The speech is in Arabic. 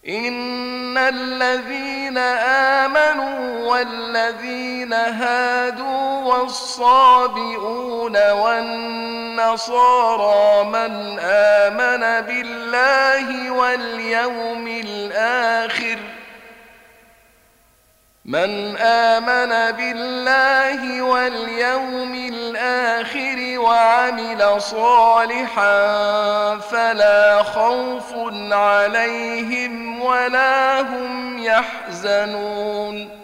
إن الذين آمنوا والذين هادوا والصابئون والنصارى من آمن بالله واليوم الآخر وعمل صالحا فلا خوف عليهم ولا هم يحزنون